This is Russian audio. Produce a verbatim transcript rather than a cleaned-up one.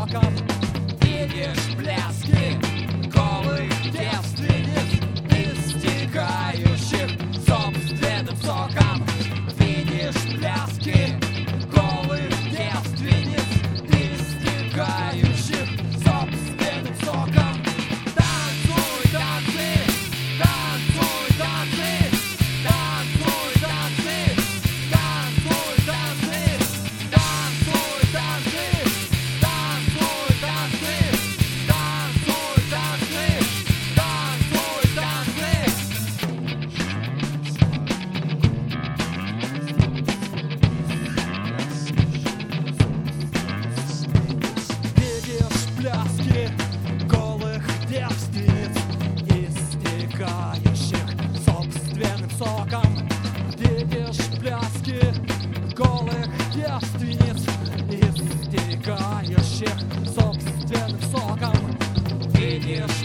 соком. Видишь блески голых девственниц, истекающих собственным соком. Видишь блески голых девственниц, истекающих собственным соком. Танцуй, танцы, танцуй, танцы, танцуй, танцы, танцуй, танцы, танцуй, танцы, танцуй, танцы, танцуй, танцы, танцуй, танцы. Видишь пляски голых девственниц, истекающих собственным соком. Видишь пляски голых девственниц, истекающих собственным соком. Видишь